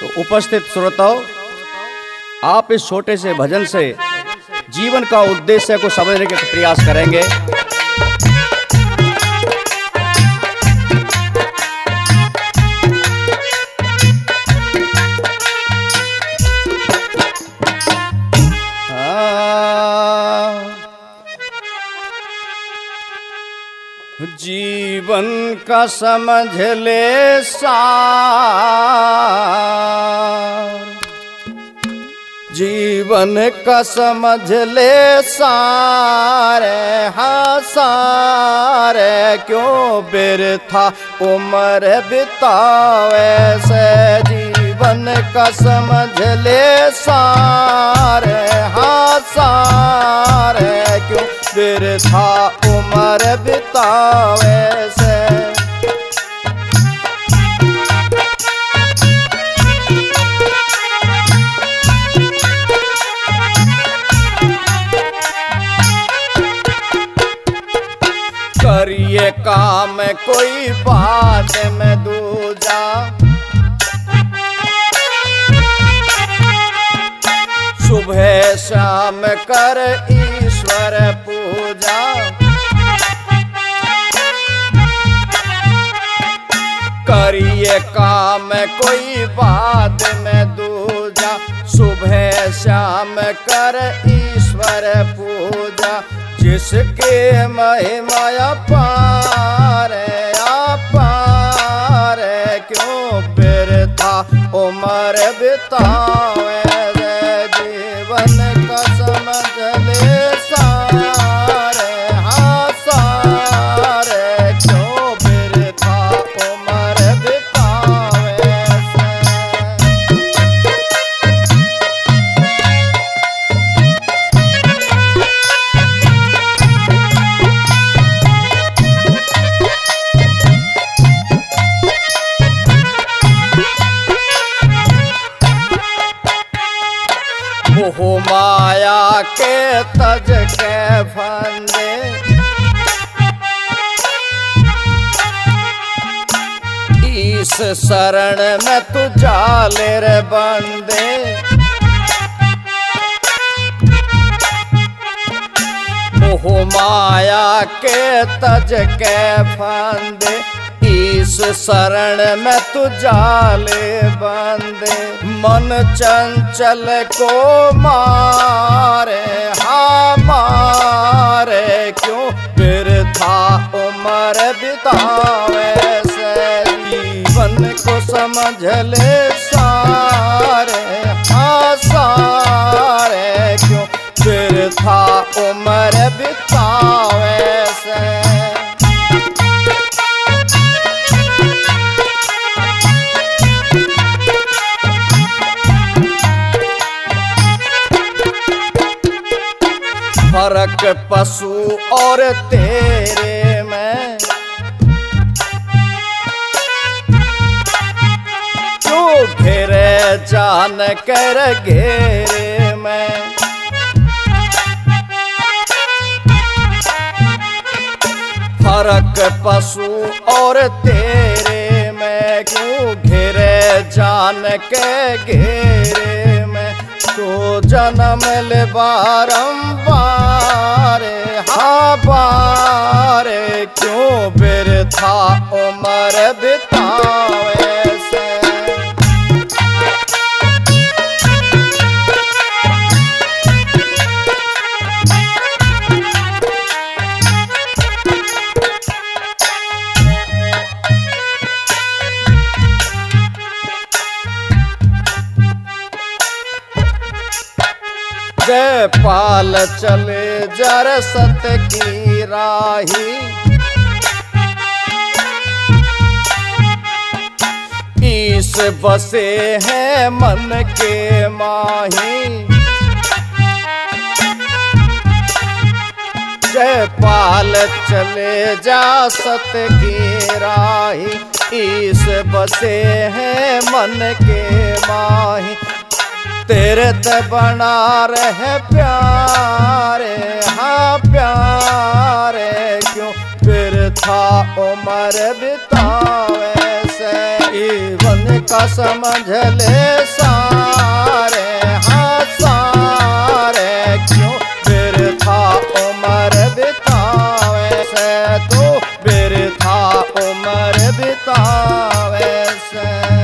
तो उपस्थित श्रोताओं, आप इस छोटे से भजन से जीवन का उद्देश्य को समझने के प्रयास करेंगे। जीवन का समझ ले सार, जीवन का समझ ले सारे, हाँ सारे क्यों बिरथा उम्र बितावे से। जीवन का समझ ले सारे, हाँ सारे क्यों बिरथा उम्र बितावे से। करिए काम कोई बात में दूजा, सुबह शाम कर ईश्वर पूजा। करिए काम कोई बात में दूजा, सुबह शाम कर ईश्वर पूजा। जिसके महिमा अपार अपार क्यों बिरथा उम्र बितावे। जीवन का समझ ले सारे, हाँ सारे क्यों बिरथा उम्र बितावे मोह माया के तज के फंदे। इस शरण में तू जाले रे बंदे। मोह माया के तज के फंदे, इस शरण में तू जाले बंदे। मन चंचल को मारे, हाँ मारे क्यों बिरथा उम्र बितावे से। जीवन को समझ ले सारे, हाँ सारे क्यों बिरथा उम्र बितावे से। फर्क पशु और तेरे में, क्यों घेरे जान कर घेरे में। फर्क पशु और तेरे में, क्यों घेरे जान के घेरे में। तो जन्म ले बारंबार, हाँ बारे क्यों बिरथा उम्र बितावे से। जयपाल चले जर सत की राही, ईश बसे हैं मन के माही। जयपाल चले जा सत की राही, ईश बसे हैं मन के माही। तेरे ते बना रहे प्यारे, हाँ प्यारे क्यों बिरथा उम्र बितावे से। से। जीवन का समझ ले सारे, हाँ सारे, क्यों बिरथा उम्र बितावे से, तू बिरथा उम्र बितावे से।